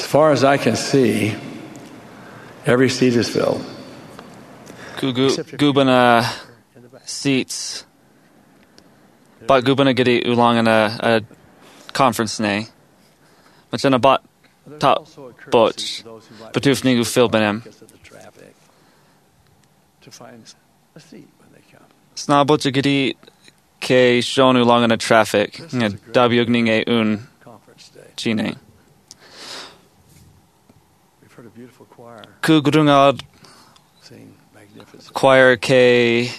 far as I can see, every seat is filled. Gubana seats. But Gubana gidi ulang a conference nay. But then a bot top butch. Betuf nigu fil benem. Sna butch gidi ke shon ulang in a traffic. Dabiugning e un chine. Kugrungad choir ke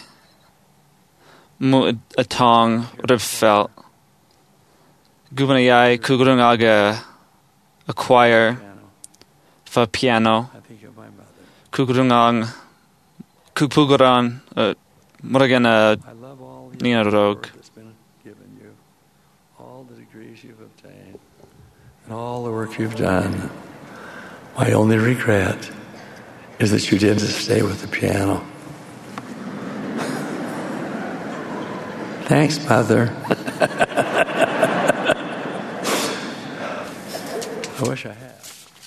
mu atong rifel. Gubanayai kugrungaga a choir for piano. Kugrungang kupugaran muragana nina rog. All the degrees you've obtained and all the work you've done. My only regret is that you didn't stay with the piano. Thanks, Mother. I wish I had.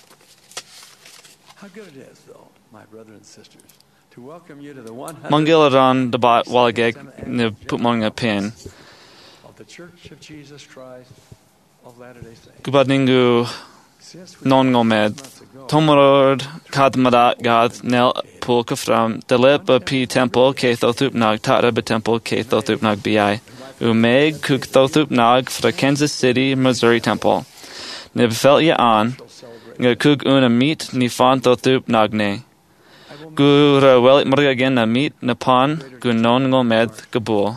How good it is, though, my brothers and sisters, to welcome you to the 100th Mangilaran debat walageg ne putmong a pin. of the Church of Jesus Christ of Latter-day Saints. Gubadningu non ngomed. Tomorod kadmadat gad nel pulka from the lip of P temple ke thothupnag tara be temple ke thothupnag bi. Umeg kuk thothupnag for Kansas City, Missouri temple. Nibfelt ya an. Nga kuk una meet ni fan thothupnag ne. Gura welit morgagen na meet napan gu non ngomed gabul.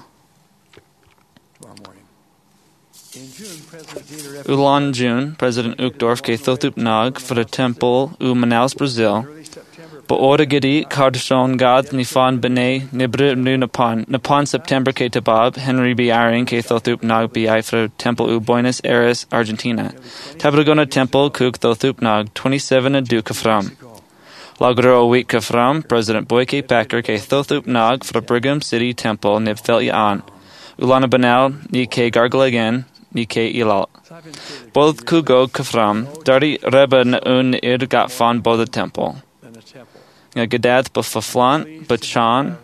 Ulan June, President Uchtdorf ke Thothupnag for the temple u Manaus, Brazil. Ba ora gidi kardshon gad nifan bene nibru nu napan September ke tabab Henry B. Iring ke Thothupnag bi for temple u Buenos Aires, Argentina. Tabragona temple kuk Thothupnag 27 adu kafram. Lagro week kafram President Boyke Packer ke Thothupnag for Brigham City temple nibfelt an. Ulana banal ni ke gargalagen ni ke ilal. Both kugo kafram dari reba na un irgat fan bo the temple. Gadath bafaflan bachan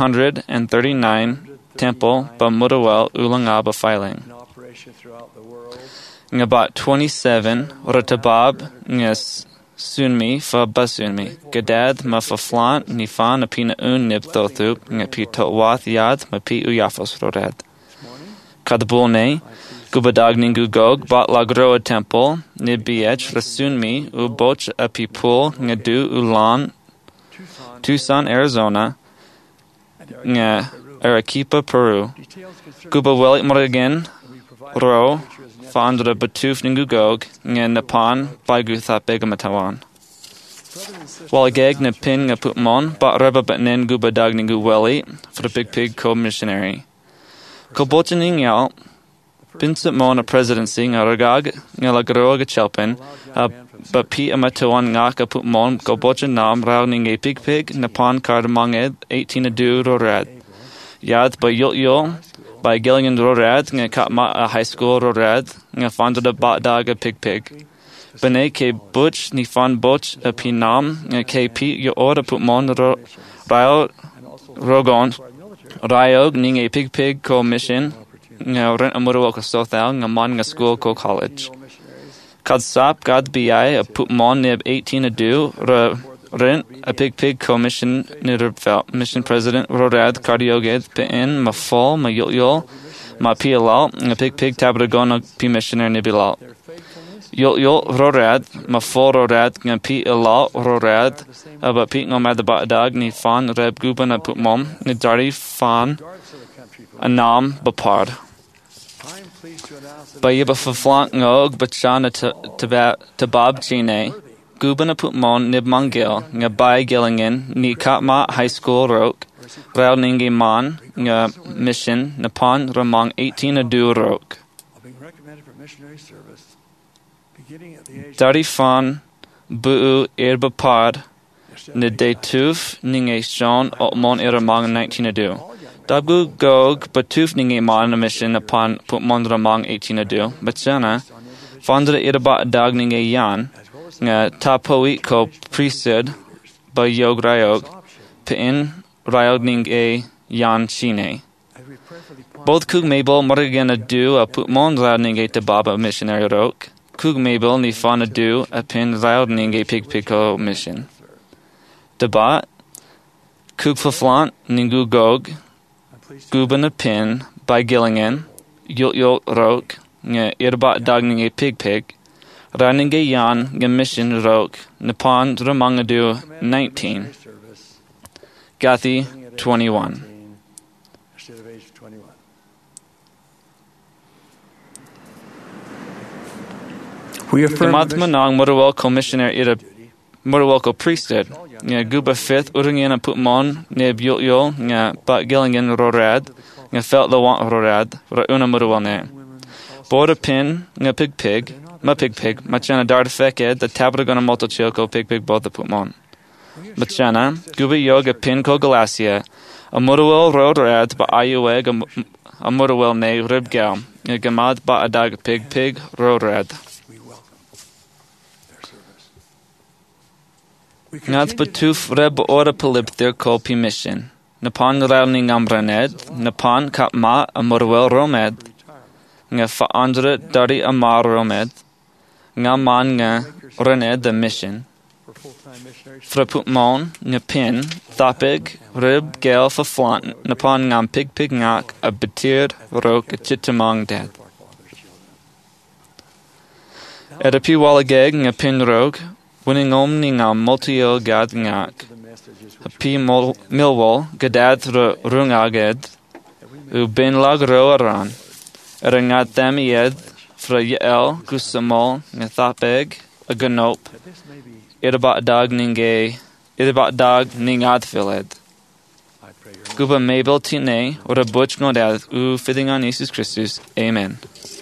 139 temple ba mudawel ulangaba filing. About 27 rotabab nges sunmi fa basunmi. Gadath mafaflan nifan apina un nib thothup ngapi totwath yad mapi uyafos rorad. Kadabulne Gubadagningu gog bat lagroa temple nibiech rasunmi uboch apipul ngadu ulan Tucson, Arizona nga Arequipa, Peru. Guba welit moragen ro fandra batuf ningu gog nga napan bagutha begamatawan. Walageg na pin nga putmon bat reba batnen guba dagningu welit for the Big Pig co-missionary. Kobochaning yal Pinsip mon a presidency nga ragag nga lagroa gachelpen ba pi amatawan nga kaput mon kobocha nam rao ning a pig napan cardamanged 18 adu rorad. Yad ba yul by Gilligan rorad nga katma a high school rorad nga fanda bat dag a pig. Bene ke butch ni fan butch a pinam nga ke pi yo ora put mon rao rogon rayog ning a pig co mission nga rent amuro ko sothal nga man nga school ko college. Kad sap gad bi a put mon nib 18 adu rent a pig commission nidrfelt mission president rorad cardioged pin ma fall ma yul ma pilal nga pig tabragona pi missioner nibilal. Yul rorad ma fall rorad nga pi ilal rorad aba pi ngomad ba dag ni fan reb guban a put mom ni dari fan anam bapard. Bayiba faflank ngog bachana tabab chine guban a putmon nib mangil nga bay gillingen ni katma high school rok rao ningi man nga mission napon ramang 18 adu rok. Dari fan buu irbapad ni de tuf ninge shon otmon iramang 19 adu. Dabgu gog batuf ninge man a mission upon put mondramang 18 adu, bachana Fondra irabat dag ninge yan, nga tapoi ko priesthood ba yog rayog, pin rayog ninge yan chine. Both kug mabel marigana do a putmon rayog ninge tababa missionary rok, kug mabel ni fana do a pin rayog ninge pig pico mission. Debat, kug faflant ningu gog, guban a pin by Gillingen, yult rok, nga irabat dag ninge pig, raninge yan nga mission rok, Nippon Ramangadu 19, Gathi 21. Instead of age 21. We affirm Gamat manang Motherwell commissioner ira Motherwell priesthood, nga guba fifth uringena putmon neb yul nga bat Gillingen rorad, nga felt the want rorad, una Motherwell ne. Board a pin, nga pig, ma machana dard feked, the tabra gonna motochilko pig both the putmon. Machana, guba yoga pin ko galacia, a Motherwell rorad ba ayueg a Motherwell ne ribgal, nga gamad ba adag pig rorad. Ngats betuf reb ora palipthir ko mission. Napan ralning amraned, napan kap ma a Motherwell romed, nga fa andre dari amar romed, nga man nga rened the mission. Fraputmon, nga pin, thapig, rib, gale fa flant, napan ngam pig ngak, a betir, rok, a chitamong dead. Edapi walageg, nga pin rog, winning omni ngam multio gad ngak. Pi milwol, gadad rungaged, u bin lag roaran, ngat them yed, fra yel, gusamol, ngathapeg, a ganop, irabat dag ningad filed. Guba mabel tine, or a butch nodad, u fitting on Jesus Christus. Amen.